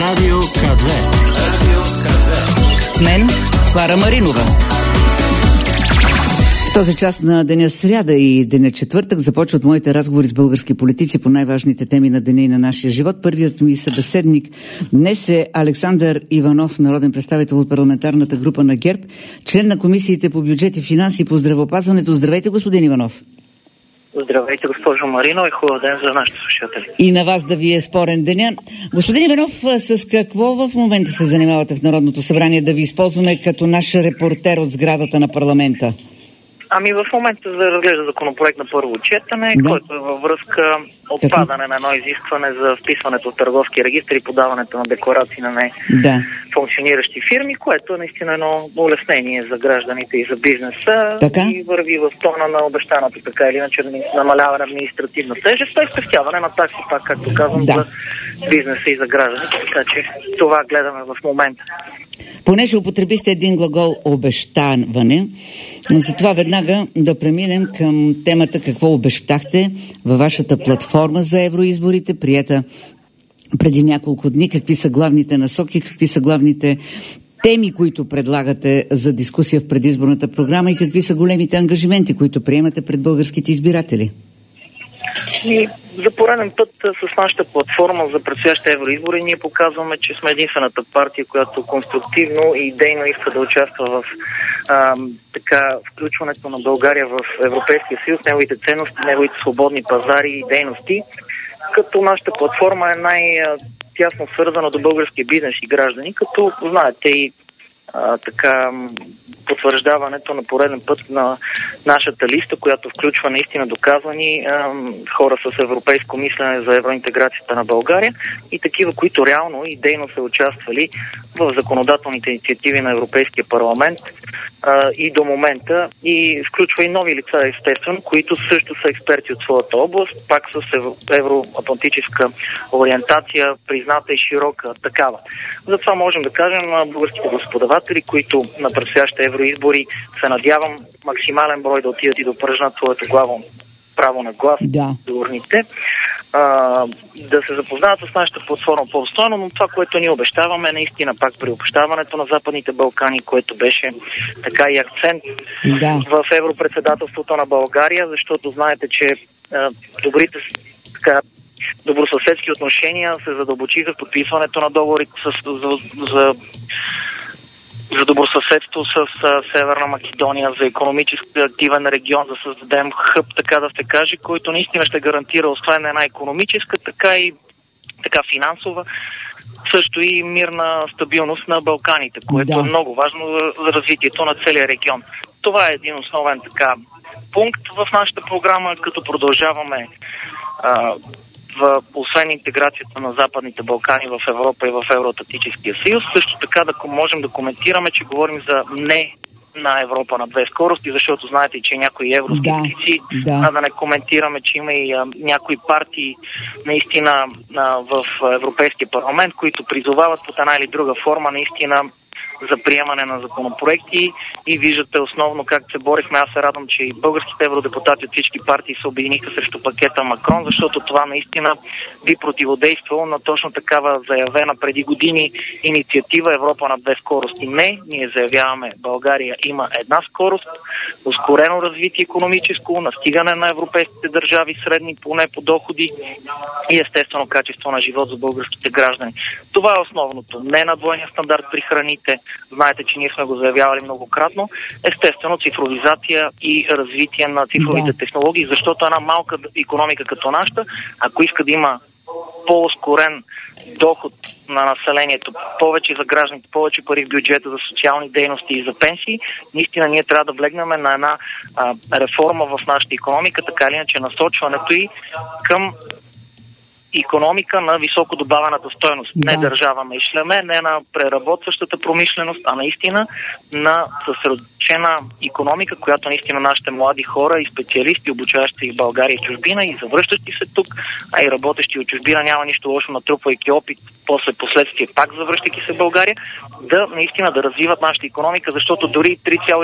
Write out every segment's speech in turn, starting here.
Радио КЗ. С мен Клара Маринова. В този част на деня сряда и деня четвъртък започват моите разговори с български политици по най-важните теми на деня и на нашия живот. Първият ми събеседник днес е Александър Иванов, народен представител от парламентарната група на ГЕРБ, член на комисиите по бюджет и финанси и по здравеопазването. Здравейте, господин Иванов. Здравейте, госпожо Марино, и хубав ден за нашите слушатели. И на вас да ви е спорен деня. Господин Иванов, с какво в момента се занимавате в Народното събрание, да ви използваме като наш репортер от сградата на парламента? Ами в момента се разглежда законопроект на първо четене, който е във връзка отпадане на едно изискване за вписването в търговски регистр и подаването на декларации на функциониращи фирми, което е наистина едно улеснение за гражданите и за бизнеса. И върви в тона на обещаното, така или иначе, намаляване на административна тежест и спестяване на такси, пак както казвам, за бизнеса и за гражданите. Така че това гледаме в момента. Понеже употребихте един глагол обещаване, затова веднага да преминем към темата какво обещахте във вашата платформа за евроизборите, приета преди няколко дни. Какви са главните насоки, какви са главните теми, които предлагате за дискусия в предизборната програма и какви са големите ангажименти, които приемате пред българските избиратели? И за пореден път с нашата платформа за предстоящите евроизбори ние показваме, че сме единствената партия, която конструктивно и идейно иска да участва в включването на България в Европейския съюз, неговите ценности, неговите свободни пазари и дейности, като нашата платформа е най-тясно свързана до българския бизнес и граждани, като знаете и потвърждаването на пореден път на нашата листа, която включва наистина доказани хора с европейско мислене за евроинтеграцията на България и такива, които реално и дейно са участвали в законодателните инициативи на Европейския парламент и до момента, и включва и нови лица, естествено, които също са експерти от своята област, пак с евроатлантическа ориентация, призната и широка такава. Затова можем да кажем на българските господаватели, които на предстоящите евроизбори се надявам максимален брой да отидат и да упражнат своето главно право на глас за урните, да се запознаят с нашата платформа по-обстойно, но това, което ние обещаваме, наистина пак приобщаването на Западните Балкани, което беше така и акцент в европредседателството на България, защото знаете, че добрите добросъседски отношения се задълбочиха в подписването на договори за добросъседство с Северна Македония, за икономически активен регион, да създадем хъб, така да се каже, който наистина ще гарантира освен една икономическа, така и финансова, също и мирна стабилност на Балканите, което е много важно за развитието на целия регион. Това е един основен пункт в нашата програма, като продължаваме освен интеграцията на Западните Балкани в Европа и в Евроатлантическия съюз, също така да можем да коментираме, че говорим за не на Европа на две скорости, защото знаете, че някои евроскептици, да не коментираме, че има и някои партии наистина в Европейския парламент, които призовават под една или друга форма наистина за приемане на законопроекти и виждате основно как се борихме. Аз се радвам, че и българските евродепутати от всички партии се обединиха срещу пакета Макрон, защото това наистина би противодействало на точно такава заявена преди години инициатива Европа на две скорости. Не, ние заявяваме, България има една скорост, ускорено развитие икономическо, настигане на европейските държави, средни поне по доходи и естествено качество на живот за българските граждани. Това е основното. Не на двойния стандарт при храните. Знаете, че ние сме го заявявали многократно. Естествено, цифровизация и развитие на цифровите технологии, защото една малка икономика като нашата, ако иска да има по-ускорен доход на населението, повече за гражданите, повече пари в бюджета за социални дейности и за пенсии, наистина ние трябва да влегнем на една реформа в нашата икономика, така или иначе насочването и към икономика на високо добавената стойност. Не държава мишлеме, не на преработващата промишленост, а наистина на задълбочена икономика, която наистина нашите млади хора и специалисти, обучаващи в България и чужбина и завръщащи се тук, а и работещи от чужбина, няма нищо лошо, натрупвайки опит, после последствие пак завръщайки се в България, да наистина да развиват нашата икономика, защото дори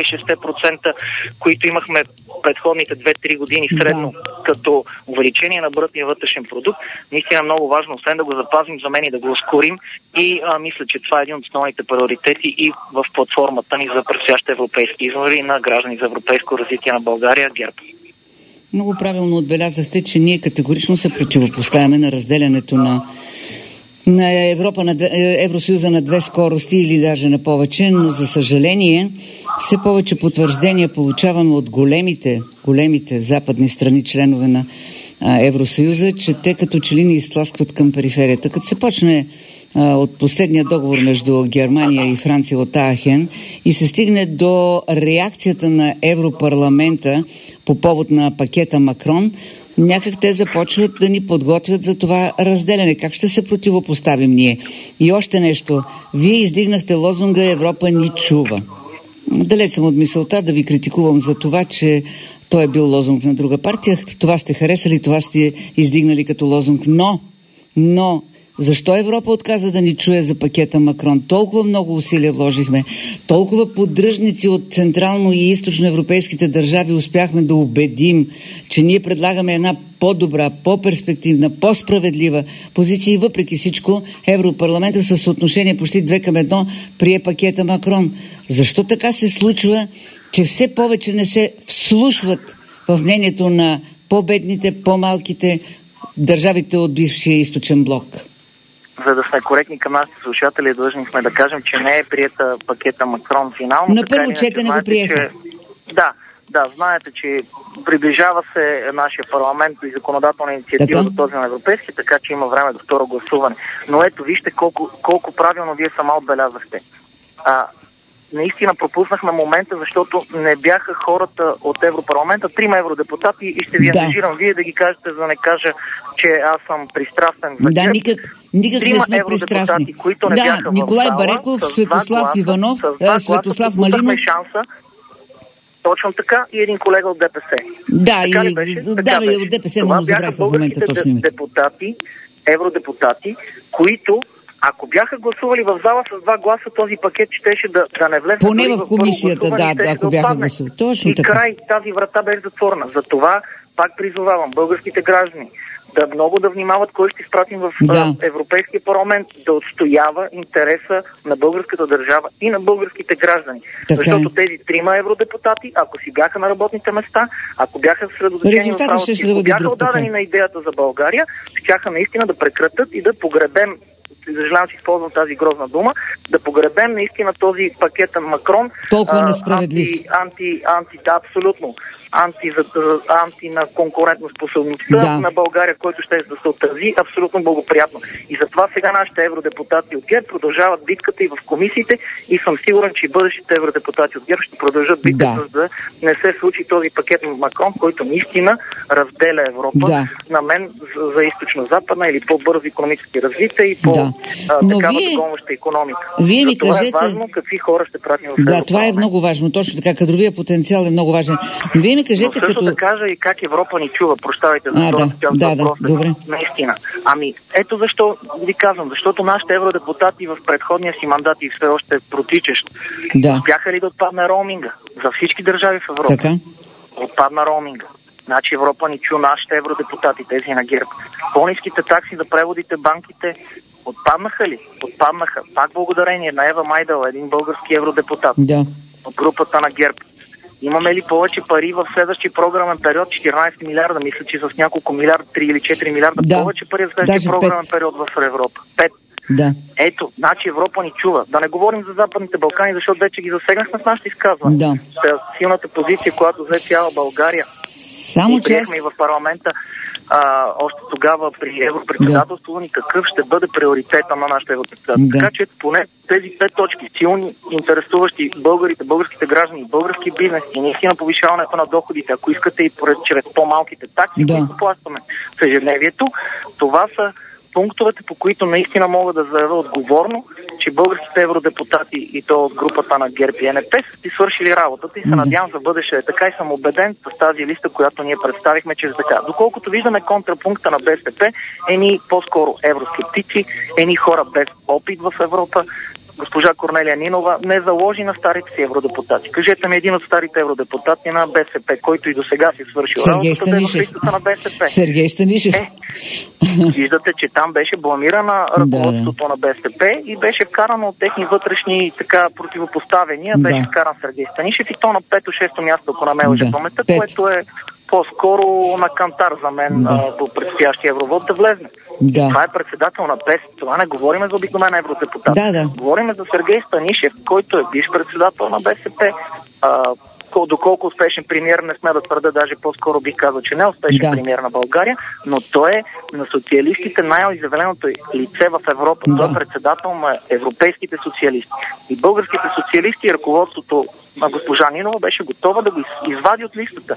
3,6%, които имахме предходните 2-3 години средно като увеличение на брутния вътрешен продукт, наистина е много важно, освен да го запазим за мен и да го ускорим. И мисля, че това е един от основните приоритети и в платформата ни за предстоящите европейски избори на граждани за европейско развитие на България, ГЕРБ. Много правилно отбелязахте, че ние категорично се противопоставяме на разделянето на Европа, на Евросъюза на две скорости или даже на повече, но за съжаление все повече потвърждения получаваме от големите западни страни, членове на Евросъюза, че те като че ли ни изтласкват към периферията. Като се почне от последния договор между Германия и Франция от Аахен и се стигне до реакцията на Европарламента по повод на пакета Макрон, някак те започват да ни подготвят за това разделяне. Как ще се противопоставим ние? И още нещо. Вие издигнахте лозунга "Европа ни чува". Далеч съм от мисълта да ви критикувам за това, че той е бил лозунг на друга партия. Това сте харесали, това сте издигнали като лозунг. Но защо Европа отказа да ни чуе за пакета Макрон? Толкова много усилия вложихме, толкова поддръжници от централно и източно европейските държави успяхме да убедим, че ние предлагаме една по-добра, по-перспективна, по-справедлива позиция и въпреки всичко Европарламента със съотношение почти 2:1 прие пакета Макрон. Защо така се случва, че все повече не се вслушват в мнението на по-бедните, по-малките държавите от бившия източен блок? За да сме коректни към нашите слушатели, длъжни сме да кажем, че не е приета пакета Макрон финално. На първо четене го приеха. Да, знаете, че приближава се нашия парламент и законодателна инициатива до този на европейски, така че има време до второ гласуване. Но ето, вижте колко правилно вие сама отбелязахте. Наистина пропуснахме момента, защото не бяха хората от Европарламента, 3 евродепутати и ще ви ангажирам вие да ги кажете, за да не кажа, че аз съм пристрастен. Да, никак не сме пристрастни. Които не бяха Николай в зала, Бареков, Светослав Иванов, Светослав Малинов. Шанса, точно така, и един колега от ДПС. Да, от ДПС, но забравих в момента точно името. Евродепутати, които ако бяха гласували в зала с 2 гласа, този пакет щеше да не влезе. Поне в комисията, ако бяха гласували. Точно така. И край, тази врата беше затворена. Затова пак призовавам българските граждани много да внимават кой ще изпратим в Европейския парламент, да отстоява интереса на българската държава и на българските граждани. Защото тези 3 евродепутати, ако си бяха на работните места, ако бяха средоточени в работи, ако бяха отдадени на идеята за България, щяха наистина да прекратят и да погребем, съжалявам, че използвам тази грозна дума, да погребем наистина този пакет на Макрон. Толкова несправедлив. Абсолютно. Анти на конкурентоспособността на България, който ще да се отрази абсолютно благоприятно. И затова сега нашите евродепутати от ГЕРБ продължават битката и в комисиите и съм сигурен, че бъдещите евродепутати от ГЕРБ ще продължат битката, за да не се случи този пакет на Макрон, който наистина разделя Европа на мен за източно-западна или по-бързо икономически развитие и по-такава догонваща икономика. Вие ми кажете... Това е важно какви хора ще пратим в Европа. Да, това е много важно. Точно така. Кадровия потенциал е много важен. Вие ми кажете, но също да кажа и как Европа ни чува. Прощавайте за това. Добре. Наистина. Ето защо ви казвам. Защото нашите евродепутати в предходния си мандат и все още протичащ успяха ли да отпадне роуминга за всички държави в Европа? Така. Отпадна роуминга. Значи Европа ни чу, нашите евродепутати, тези на ГЕРБ. По-ниските такси за преводите, банките отпаднаха ли? Отпаднаха. Пак благодарение на Ева Майдал, един български евродепутат от групата на ГЕРБ. Имаме ли повече пари в следващия програмен период? 14 милиарда, мисля, че с няколко милиарда, 3 или 4 милиарда повече пари в следващия програмен период в Европа. 5. Да. Ето, значи Европа ни чува. Да не говорим за Западните Балкани, защото вече ги засегнахме с нашите изказване. Да. Силната позиция, която взе цяла България. Само и приехме и в парламента още тогава при европредседателството ни какъв ще бъде приоритета на нашите европредседатели. Така че поне тези 5 точки, силни, интересуващи българските граждани, български бизнес и наистина повишаването на доходите, ако искате и чрез по-малките такси, които плащаме в ежедневието, това са пунктовете, по които наистина мога да заявя отговорно, че българските евродепутати и то от групата на ГЕРБ и НП са си свършили работата и се надявам за бъдеще е така и съм убеден с тази листа, която ние представихме, че е така. Доколкото виждаме контрапункта на БСП, едни по-скоро евроскептици, едни хора без опит в Европа. Госпожа Корнелия Нинова не заложи на старите си евродепутати. Кажете ми един от старите евродепутати на БСП, който и до сега си свършил работата да е в листата на БСП. Сергей Станишев. Виждате, че там беше бламирана ръководството на БСП и беше вкарано от техни вътрешни така противопоставения. Беше вкаран Сергей Станишев и то на 5-6 място, ако на ме лъже паметта, което е по-скоро на кантар за мен по предстоящия евровод да влезне. Това е председател на ПЕС. Това не говорим за обикновен евродепутат. Говорим за Сергей Станишев, който е бивш председател на БСП. Доколко успешен премиер, не сме да твърда, даже по-скоро бих казал, че не е успешен премиер на България, но той е на социалистите най-изявленото лице в Европа. Той е председател на европейските социалисти. И българските социалисти и ръководството на госпожа Нинова беше готова да го извади от листата.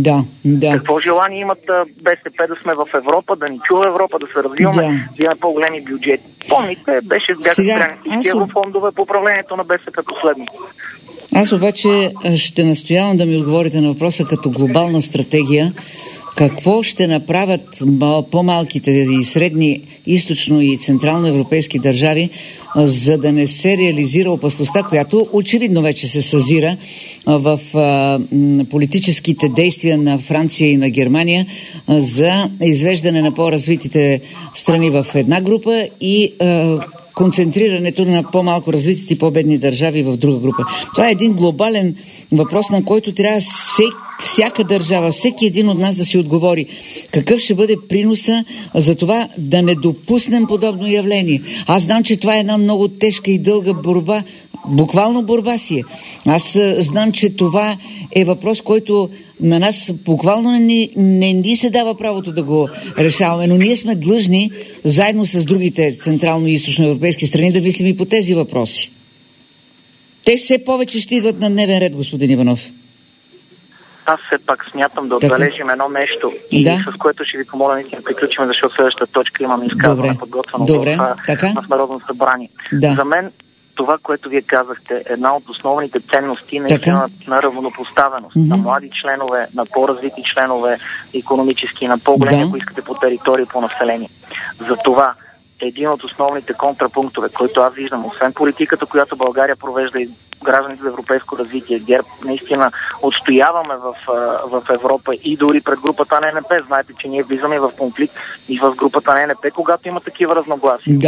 Какво желание имат БСП да сме в Европа, да ни чува Европа, да се развиваме, да имаме по-големи бюджети. Помните, бяха спряни всички еврофондове по управлението на БСП последно. Аз обаче ще настоявам да ми отговорите на въпроса като глобална стратегия. Какво ще направят по-малките и средни източно и централно европейски държави, за да не се реализира опасността, която очевидно вече се съзира в политическите действия на Франция и на Германия за извеждане на по-развитите страни в една група и концентрирането на по-малко развитите и по-бедни държави в друга група. Това е един глобален въпрос, на който трябва всяка държава, всеки един от нас да си отговори. Какъв ще бъде приноса за това да не допуснем подобно явление? Аз знам, че това е една много тежка и дълга борба, буквално борба си е. Аз знам, че това е въпрос, който на нас буквално не ни се дава правото да го решаваме, но ние сме длъжни, заедно с другите централно и източно европейски страни, да мислим и по тези въпроси. Те все повече ще идват на дневен ред, господин Иванов. Аз все пак смятам да отбележим едно нещо и с което ще ви помоля наистина приключим, защото следващата точка имаме изказване подготвено в Народното събрание. За мен това, което вие казахте, е една от основните ценности на равнопоставеност на млади членове, на по-развити членове икономически, на по-големи, ако искате, по територии, по население. За това един от основните контрапунктове, който аз виждам, освен политиката, която България провежда и гражданите за европейско развитие, ГЕРБ, наистина отстояваме в Европа и дори пред групата на НП. Знаете, че ние влизаме в конфликт и в групата на НП, когато има такива разногласия.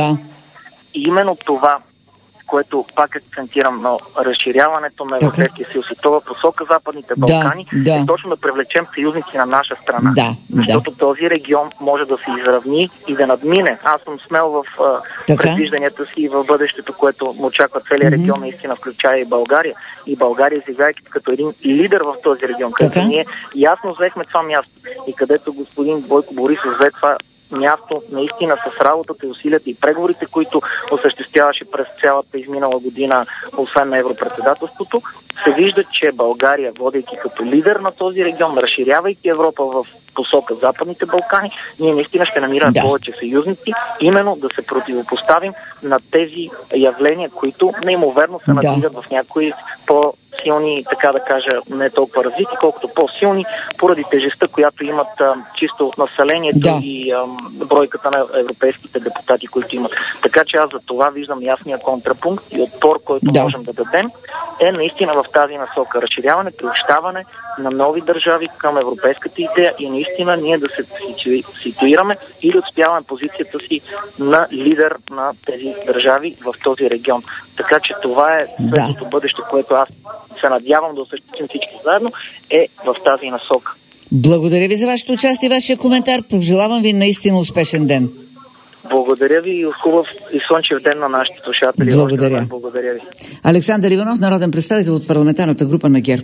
И именно това, което пак акцентирам на разширяването на Европейския съюз и това посока Западните Балкани, е точно да привлечем съюзници на наша страна. Защото този регион може да се изравни и да надмине. Аз съм смел в предвижданията си и в бъдещето, което очаква целият регион, наистина включая и България. И България, изиграйки като един лидер в този регион, където ние ясно взехме това място и където господин Бойко Борисов взе това място наистина с работата и усилията и преговорите, които осъществяваше през цялата изминала година, освен на европредседателството, се вижда, че България, водейки като лидер на този регион, разширявайки Европа в посока Западните Балкани, ние наистина ще намираме повече съюзници, именно да се противопоставим на тези явления, които неимоверно се надигат в някои по-силни, така да кажа, не толкова развити, колкото по-силни, поради тежестта, която имат чисто от населението и бройката на европейските депутати, които имат. Така че аз за това виждам ясния контрапункт и отпор, който можем да дадем, е наистина в тази насока. Разширяване, приобщаване на нови държави към европейската идея и наистина ние да се ситуираме или отстояваме позицията си на лидер на тези държави в този регион. Така че това е следващото бъдеще, което аз се надявам да осъществим всички заедно, е в тази насока. Благодаря ви за вашето участие и вашия коментар. Пожелавам ви наистина успешен ден. Благодаря ви и хубав и слънчев ден на нашите слушатели. Благодаря. Благодаря ви. Александър Иванов, народен представител от парламентарната група на ГЕРБ.